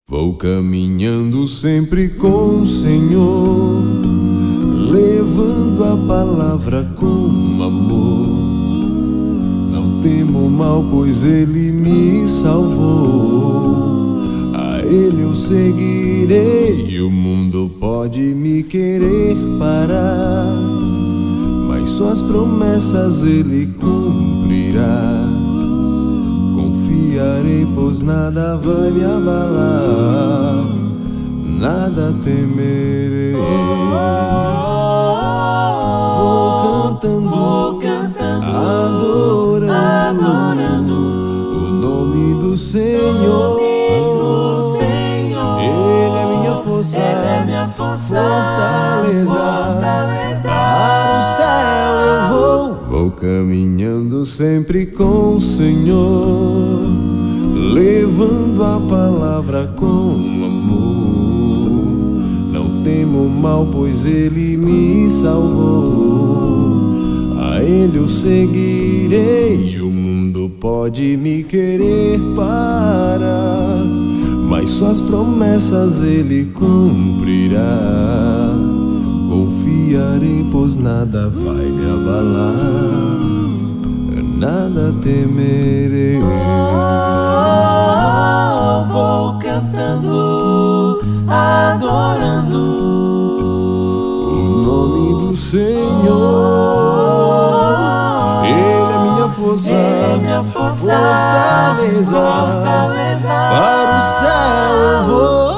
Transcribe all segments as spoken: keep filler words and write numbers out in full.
Vou caminhando sempre com o Senhor, levando a palavra com amor. Não temo mal, pois Ele me salvou. A Ele eu seguirei. O mundo pode me querer parar, mas suas promessas Ele cumprirá. Confiarei, pois nada vai me abalar, nada temerei. Vou cantando, Vou cantando, adorando, adorando o nome do Senhor. do Senhor. Ele é minha força, Ele é minha força, fortaleza. fortaleza. Para o céu eu vou. Vou caminhando sempre com o Senhor, levando a palavra com amor. Não temo mal, pois Ele me salvou. A Ele eu seguirei. O mundo pode me querer parar, mas suas promessas Ele cumprirá. Confiarei, pois nada vai me abalar, nada temerei. Vou cantando, adorando O nome do Senhor. Ele é minha força, Ele é minha força, fortaleza. fortaleza. Para o céu eu vou.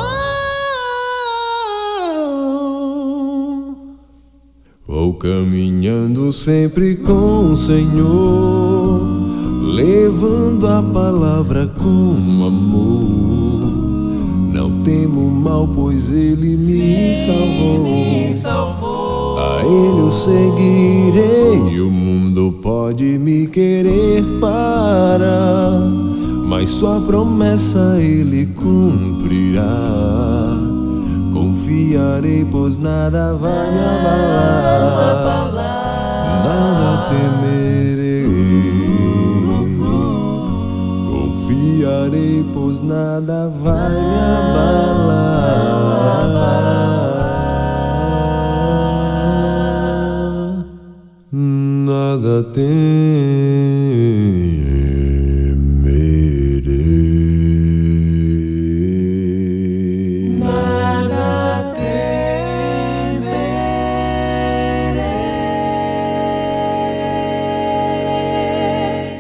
Vou caminhando sempre com o Senhor, levando a palavra com amor. Não temo mal, pois Ele me salvou. Me salvou. A Ele eu seguirei. O mundo pode me querer parar, mas sua promessa Ele cumprirá. Confiarei, pois nada vai me abalar, nada temerei. Confiarei, pois nada vai me abalar, nada temerei.